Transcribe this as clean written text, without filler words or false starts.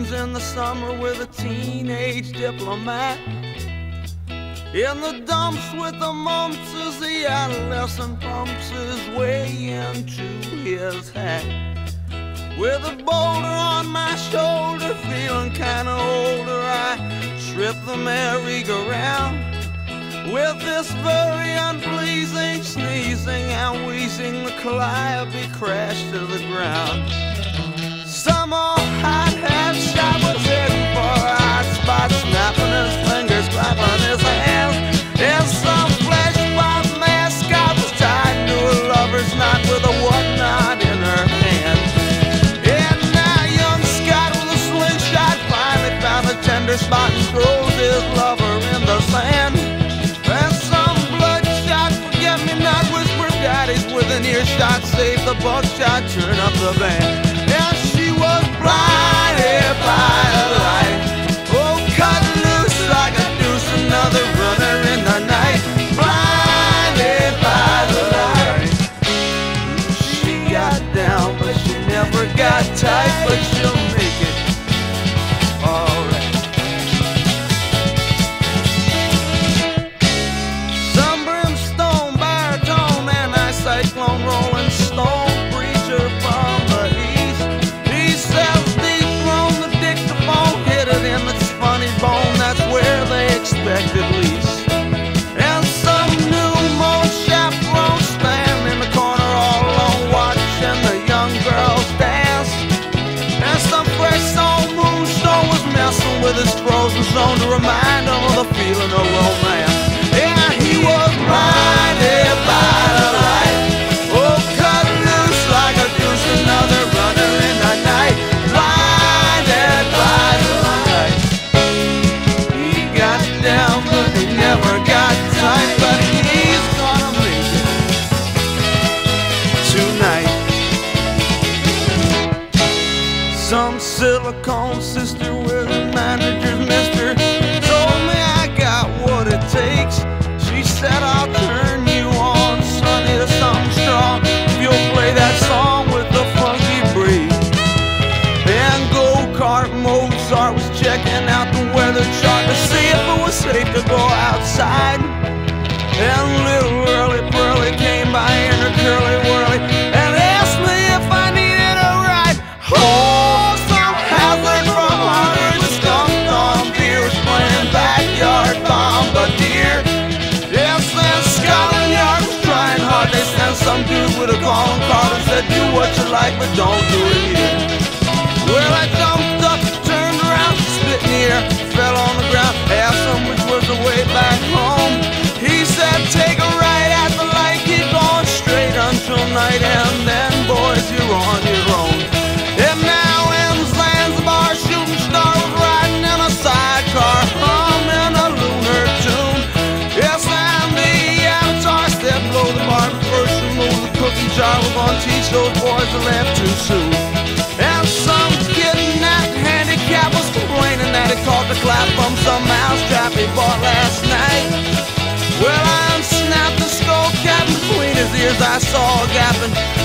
tunes in the summer with a teenage diplomat. In the dumps with the mumps as the adolescent pumps his way into his hat. With a boulder on my shoulder, feeling kinda older, I trip the merry-go-round. With this very unpleasing sneezing and wheezing, the calliope crashed to the ground. Some old hot-hat shot was heading for a hot spot, snapping his fingers, clapping his hands. And some flesh-bound mascot was tied to a lover's knot with a whatnot in her hand. And now young Scott with a slingshot finally found a tender spot and throws his lover in the sand. And some bloodshot forget-me-not whisper daddies with an earshot save the buckshot, turn up the band. And she was blinded by the light, oh, cut loose like a deuce, another runner in the night. Blinded by the light. She got down, but she never got tight, but she'll make it alright. Some brimstone, baritone, anti-cyclone, rolling stone, preacher from the east. He sells deep from the dictaphone, hit it in its funny bone, that's where they expect at least. And some new mold chaperone stand in the corner all alone, watching the young girls dance. And some fresh soul moonstone was messing with his frozen zone to remind him of the feeling of romance. Yeah, he was blinded by the light, oh, cut loose like a deuce, another runner in the night. Blinded by the light. He got down, but he never got tight, but he's gonna make it tonight. Some silicone sister with a manager's mister told me I got what it takes. She said I'll turn you on, sonny, to something strong if you'll play that song with the funky breed. And go-kart Mozart was checking out the weather chart to see if it was safe to go outside. And little Early Pearly came by in her curly whirly and asked me if I needed a ride. Oh, some hazard from Harvard was dumped on beers playing backyard bombardier. Yes, and Scotland Yard was trying hard. They sent some dude with a calling card and said, do what you like, but don't do it here. Well, I jumped up, turned around, spit in the air, fell on the ground, asked him which was the way back home. He said, take a right at the light, keep going straight until night, and then, boys, you're on your own. And now in Zanzibar, shooting star was riding in a sidecar, humming a lunar tune. Yes, and the avatar said, blow the bar first, remove the cookie jar, we're gonna teach those boys to laugh too soon. And some kidnapped handicap was complaining that he caught the clap from some mousetrap he bought last night. Well, I unsnapped the skull cap between his ears, I saw a gap, and